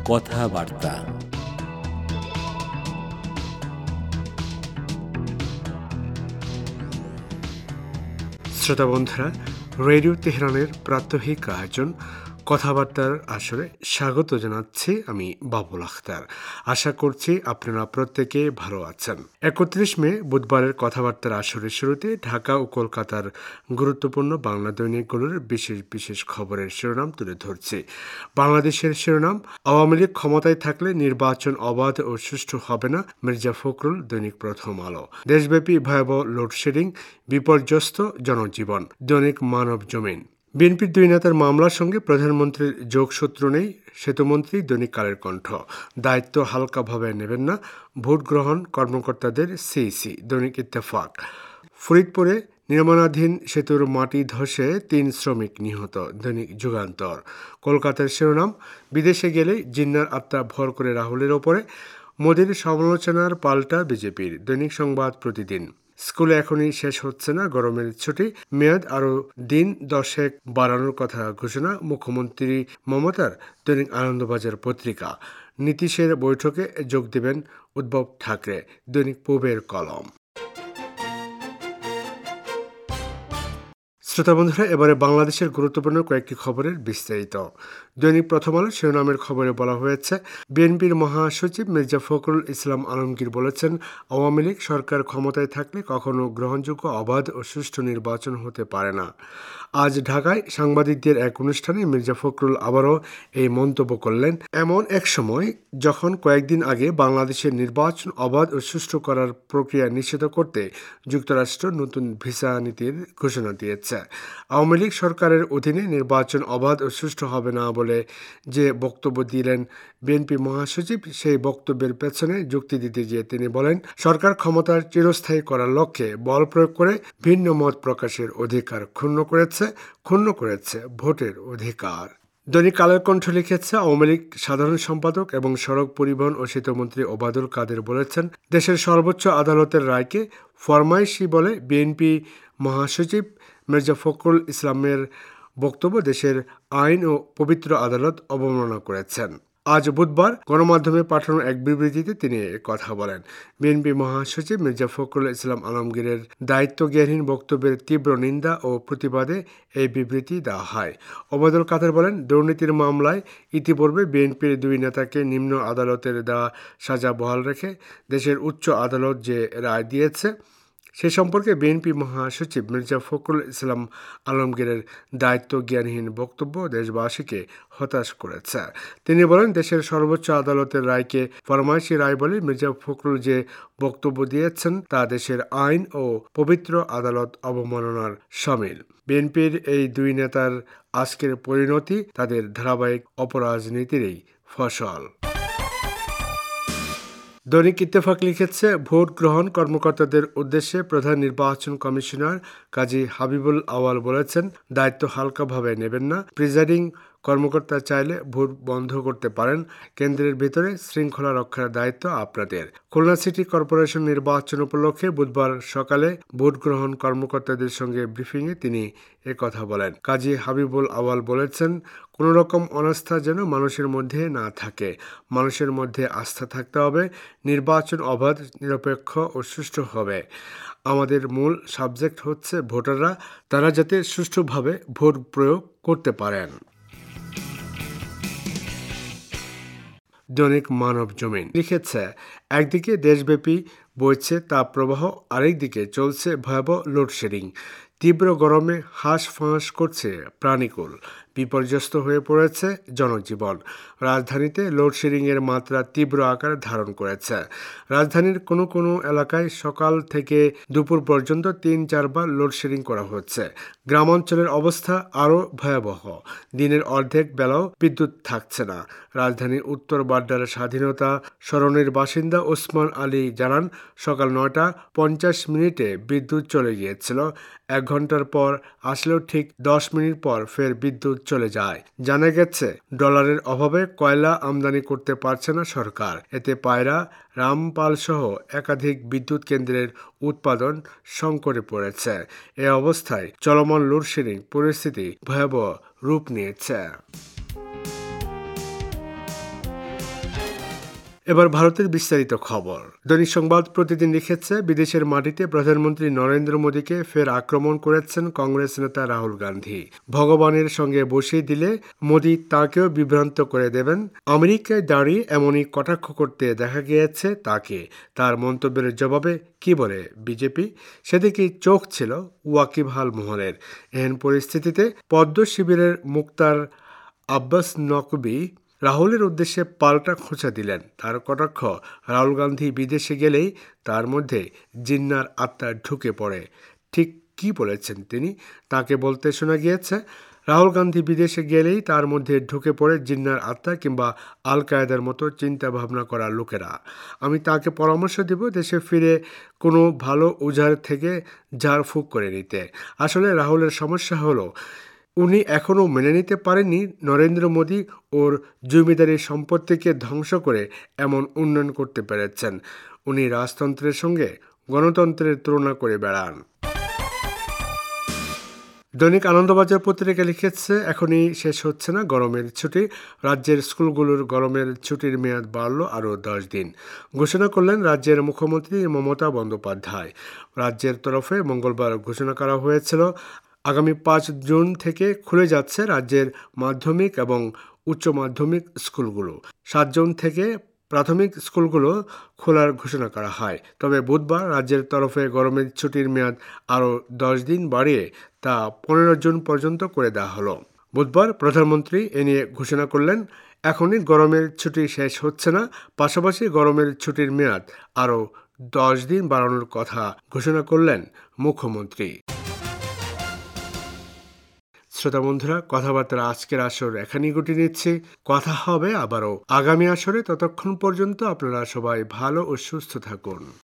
কথাবার্তা। শ্রোতা বন্ধুরা, রেডিও তেহরানের প্রাত্যহিক আয়োজন কথাবার্তার আসরে স্বাগত জানাচ্ছি আমি বাবুল আখতার। আশা করছি আপনারা প্রত্যেকে ভালো আছেন। 31 মে বুধবারের কথাবার্তার আসরের শুরুতে ঢাকা ও কলকাতার গুরুত্বপূর্ণ বাংলা দৈনিকগুলোর বিশেষ বিশেষ খবরের শিরোনাম তুলে ধরছি। বাংলাদেশের শিরোনাম: আওয়ামী লীগ ক্ষমতায় থাকলে নির্বাচন অবাধ ও সুষ্ঠু হবে না, মির্জা ফখরুল। দৈনিক প্রথম আলো। দেশব্যাপী ভয়াবহ লোডশেডিং, বিপর্যস্ত জনজীবন। দৈনিক মানব জমিন। বিএনপির দুই নেতার মামলার সঙ্গে প্রধানমন্ত্রীর যোগসূত্র নেই, সেতুমন্ত্রী। দৈনিক কালের কণ্ঠ। দায়িত্ব হালকাভাবে নেবেন না ভোট গ্রহণ কর্মকর্তাদের সিইসি। দৈনিক ইত্তেফাক। ফরিদপুরে নির্মাণাধীন সেতুর মাটি ধসে 3 শ্রমিক নিহত। দৈনিক যুগান্তর। কলকাতার শিরোনাম: বিদেশে গেলে জিন্নার আত্মা ভর করে রাহুলের ওপরে, মোদির সমালোচনার পাল্টা বিজেপির। দৈনিক সংবাদ প্রতিদিন। স্কুলে এখনই শেষ হচ্ছে না গরমের ছুটি, মেয়াদ আরও দিন 10 বাড়ানোর কথা ঘোষণা মুখ্যমন্ত্রী মমতার। দৈনিক আনন্দবাজার পত্রিকা। নীতিশের বৈঠকে যোগ দেবেন উদ্ধব ঠাকরে। দৈনিক পূবের কলম। শ্রোতা বন্ধুরা, এবারে বাংলাদেশের গুরুত্বপূর্ণ কয়েকটি খবরের বিস্তারিত। দৈনিক প্রথম আলো শিরোনামের খবরে বলা হয়েছে, বিএনপির মহাসচিব মির্জা ফখরুল ইসলাম আলমগীর বলেছেন, আওয়ামী লীগ সরকার ক্ষমতায় থাকলে কখনো গ্রহণযোগ্য, অবাধ ও সুষ্ঠু নির্বাচন হতে পারে না। আজ ঢাকায় সাংবাদিকদের এক অনুষ্ঠানে মির্জা ফখরুল আবারও এই মন্তব্য করলেন, এমন এক সময় যখন কয়েকদিন আগে বাংলাদেশের নির্বাচন অবাধ ও সুষ্ঠু করার প্রক্রিয়া নিষিদ্ধ করতে যুক্তরাষ্ট্র নতুন ভিসা নীতির ঘোষণা দিয়েছে। আওয়ামী লীগ সরকারের অধীনে নির্বাচন অবাধ ও সুষ্ঠু হবে না বলে যে বক্তব্য দিলেন বিএনপি মহাসচিব, সেই বক্তব্যের পেছনে যুক্তি দিতে গিয়ে তিনি বলেন, সরকার ক্ষমতার চিরস্থায়ী করার লক্ষ্যে বল প্রয়োগ করে ভিন্ন মত প্রকাশের অধিকার ক্ষুণ্ণ করেছে ভোটের অধিকার। দৈনিক কালের কণ্ঠ লিখেছে, আওয়ামী লীগ সাধারণ সম্পাদক এবং সড়ক পরিবহন ও সেতুমন্ত্রী ওবায়দুল কাদের বলেছেন, দেশের সর্বোচ্চ আদালতের রায়কে ফরমাইশি বলে বিএনপি মহাসচিব মির্জা ফখরুল ইসলামের বক্তব্য দেশের আইন ও পবিত্র আদালত অবমাননা করেছেন। আজ বুধবার গণমাধ্যমে পাঠানো এক বিবৃতিতে তিনি কথা বলেন। বিএনপি মহাসচিব মির্জা ফখরুল ইসলাম আলমগীরের দায়িত্বজ্ঞানহীন বক্তব্যের তীব্র নিন্দা ও প্রতিবাদে এই বিবৃতি দেওয়া হয়। ওবায়দুল কাদের বলেন, দুর্নীতির মামলায় ইতিপূর্বে বিএনপির 2 নেতাকে নিম্ন আদালতের দেওয়া সাজা বহাল রেখে দেশের উচ্চ আদালত যে রায় দিয়েছে সে সম্পর্কে বিএনপি মহাসচিব মির্জা ফখরুল ইসলাম আলমগীরের দায়িত্বজ্ঞানহীন বক্তব্য দেশবাসীকে হতাশ করেছে। তিনি বলেন, দেশের সর্বোচ্চ আদালতের রায়কে ফরমাইশি রায় বলে মির্জা ফখরুল যে বক্তব্য দিয়েছেন তা দেশের আইন ও পবিত্র আদালত অবমাননার শামিল। বিএনপির এই 2 নেতার আজকের পরিণতি তাদের ধারাবাহিক অপরাজনীতিরই ফসল। দৈনিক ইত্তেফাক লিখেছে, ভোট গ্রহণ কর্মকর্তাদের উদ্দেশ্যে প্রধান নির্বাচন কমিশনার কাজী হাবিবুল আওয়াল বলেছেন, দায়িত্ব হালকাভাবে নেবেন না। প্রিজাইডিং কর্মকর্তা চাইলে ভোট বন্ধ করতে পারেন। কেন্দ্রের ভেতরে শৃঙ্খলা রক্ষার দায়িত্ব আপনাদের। খুলনা সিটি কর্পোরেশন নির্বাচন উপলক্ষে বুধবার সকালে ভোট গ্রহণ কর্মকর্তাদের সঙ্গে ব্রিফিংয়ে তিনি একথা বলেন। কাজী হাবিবুল আওয়াল বলেছেন, কোনো রকম অনাস্থা যেন মানুষের মধ্যে না থাকে। মানুষের মধ্যে আস্থা থাকতে হবে। নির্বাচন অবাধ, নিরপেক্ষ ও সুষ্ঠু হবে। আমাদের মূল সাবজেক্ট হচ্ছে ভোটাররা, তারা যাতে সুষ্ঠুভাবে ভোট প্রয়োগ করতে পারেন। দৈনিক মানব জমিন লিখেছে, একদিকে দেশব্যাপী বইছে তাপপ্রবাহ, আরেকদিকে চলছে ভয়াবহ লোডশেডিং। তীব্র গরমে হাঁসফাঁস করছে প্রাণীকুল, বিপর্যস্ত হয়ে পড়েছে জনজীবন। রাজধানীতে লোডশেডিংয়ের মাত্রা তীব্র আকার ধারণ করেছে। রাজধানীর কোনো কোনো এলাকায় সকাল থেকে দুপুর পর্যন্ত 3-4 বার লোডশেডিং করা হচ্ছে। গ্রামাঞ্চলের অবস্থা আরও ভয়াবহ। দিনের অর্ধেক বেলাও বিদ্যুৎ থাকছে না। রাজধানীর উত্তর বাড্ডার স্বাধীনতা সরণির বাসিন্দা ওসমান আলী জানান, সকাল 9:50 বিদ্যুৎ চলে গিয়েছিল। 1 ঘন্টার পর আসলেও ঠিক 10 মিনিট পর ফের বিদ্যুৎ চলে যায়। জানা গেছে, ডলারের অভাবে কয়লা আমদানি করতে পারছে না সরকার। এতে পায়রা, রামপাল সহ একাধিক বিদ্যুৎ কেন্দ্রের উৎপাদন সংকটে পড়েছে। এ অবস্থায় চলমান লোডশেডিং পরিস্থিতি ভয়াবহ রূপ নিয়েছে। এবার ভারতের বিস্তারিত খবর। দৈনিক সংবাদ প্রতিদিন লিখেছে, বিদেশের মাটিতে প্রধানমন্ত্রী নরেন্দ্র মোদীকে ফের আক্রমণ করেছেন কংগ্রেস নেতা রাহুল গান্ধী। ভগবানের সঙ্গে বসিয়ে দিলে মোদী তাকেও বিভ্রান্ত করে দেবেন। আমেরিকায় দাঁড়িয়ে এমনই কটাক্ষ করতে দেখা গিয়েছে তাকে। তার মন্তব্যের জবাবে কি বলে বিজেপি, সেদিকে চোখ ছিল ওয়াকিবহাল মহলের। এহেন পরিস্থিতিতে পদ্ম শিবিরের মুক্তার আব্বাস নকবি রাহুলের উদ্দেশ্যে পাল্টা খোঁচা দিলেন। তার কটাক্ষ, রাহুল গান্ধী বিদেশে গেলেই তার মধ্যে জিন্নার আত্মা ঢুকে পড়ে। ঠিক কি বলেছেন তিনি? তাকে বলতে শোনা গিয়েছে, রাহুল গান্ধী বিদেশে গেলেই তার মধ্যে ঢুকে পড়ে জিন্নার আত্মা কিংবা আল কায়েদার মতো চিন্তা ভাবনা করা লোকেরা। আমি তাকে পরামর্শ দেব দেশে ফিরে কোনো ভালো উজাড় থেকে ঝাড়ফুঁক করে নিতে। আসলে রাহুলের সমস্যা হলো উনি এখনও মেনে নিতে পারেননি নরেন্দ্র মোদী ওর জমিদারি সম্পত্তিকে ধ্বংস করে এমন উন্নয়ন করতে পেরেছেন। উনি রাজতন্ত্রের সঙ্গে গণতন্ত্রের তুলনা করে বেড়ান। দৈনিক আনন্দবাজার পত্রিকা লিখেছে, এখনই শেষ হচ্ছে না গরমের ছুটি। রাজ্যের স্কুলগুলোর গরমের ছুটির মেয়াদ বাড়ল আরও 10 দিন। ঘোষণা করলেন রাজ্যের মুখ্যমন্ত্রী মমতা বন্দ্যোপাধ্যায়। রাজ্যের তরফে মঙ্গলবার ঘোষণা করা হয়েছিল, আগামী 5 জুন থেকে খুলে যাচ্ছে রাজ্যের মাধ্যমিক এবং উচ্চ মাধ্যমিক স্কুলগুলো। 7 জুন থেকে প্রাথমিক স্কুলগুলো খোলার ঘোষণা করা হয়। তবে বুধবার রাজ্যের তরফে গরমের ছুটির মেয়াদ আরও 10 দিন বাড়িয়ে তা 15 জুন পর্যন্ত করে দেওয়া হলো। বুধবার প্রধানমন্ত্রী এ নিয়ে ঘোষণা করলেন, এখনই গরমের ছুটি শেষ হচ্ছে না, পাশাপাশি গরমের ছুটির মেয়াদ আরও 10 দিন বাড়ানোর কথা ঘোষণা করলেন মুখ্যমন্ত্রী। শ্রোতা বন্ধুরা, কথাবার্তার আজকের আসর এখানেই গুটিয়ে নিচ্ছি। কথা হবে আবারও আগামী আসরে। ততক্ষণ পর্যন্ত আপনারা সবাই ভালো ও সুস্থ থাকুন।